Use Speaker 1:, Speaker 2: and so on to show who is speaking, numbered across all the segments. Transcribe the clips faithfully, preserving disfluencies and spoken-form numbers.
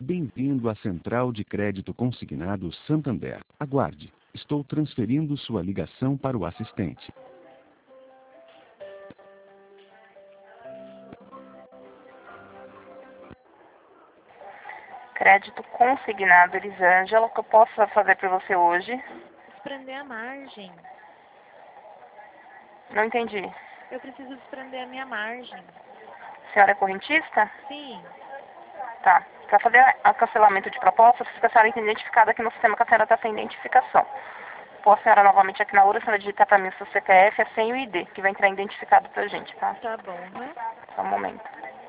Speaker 1: Bem-vindo à Central de Crédito Consignado Santander. Aguarde. Estou transferindo sua ligação para o assistente.
Speaker 2: Crédito consignado, Elisângela. O que eu posso fazer para você hoje?
Speaker 3: Desprender a margem.
Speaker 2: Não entendi.
Speaker 3: Eu preciso desprender a minha margem.
Speaker 2: A senhora é correntista?
Speaker 3: Sim.
Speaker 2: Tá. Para fazer o cancelamento de proposta, precisa que a senhora esteja identificada aqui no sistema que a senhora está sem identificação. Posso a senhora novamente aqui na hora, a senhora digitar para mim o seu C P F, a senha e o I D, que vai entrar identificado pra gente, tá?
Speaker 3: Tá bom, né?
Speaker 2: Só um momento.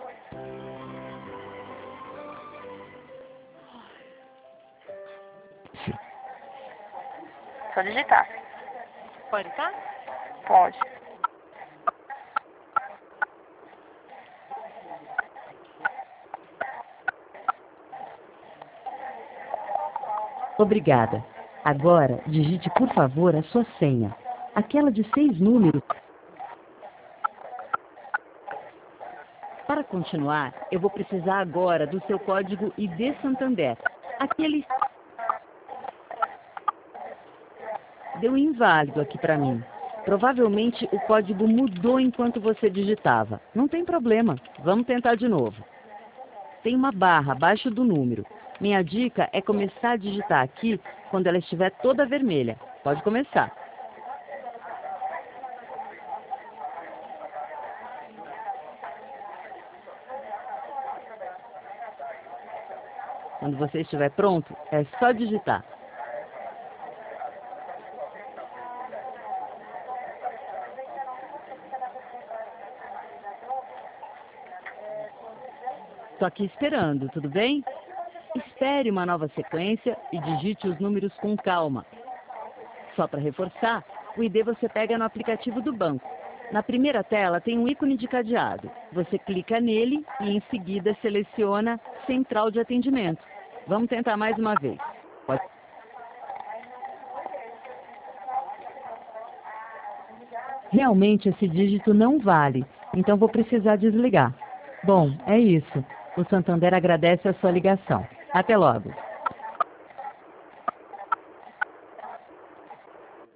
Speaker 2: Só digitar.
Speaker 3: Pode, tá?
Speaker 2: Pode.
Speaker 4: Obrigada. Agora, digite, por favor, a sua senha. Aquela de seis números. Para continuar, eu vou precisar agora do seu código I D Santander. Aquele... Deu inválido aqui para mim. Provavelmente o código mudou enquanto você digitava. Não tem problema. Vamos tentar de novo. Tem uma barra abaixo do número. Minha dica é começar a digitar aqui quando ela estiver toda vermelha. Pode começar. Quando você estiver pronto, é só digitar. Estou aqui esperando, tudo bem? Espere uma nova sequência e digite os números com calma. Só para reforçar, o I D você pega no aplicativo do banco. Na primeira tela tem um ícone de cadeado. Você clica nele e em seguida seleciona Central de Atendimento. Vamos tentar mais uma vez. Pode... Realmente esse dígito não vale, então vou precisar desligar. Bom, é isso. O Santander agradece a sua ligação. Até logo.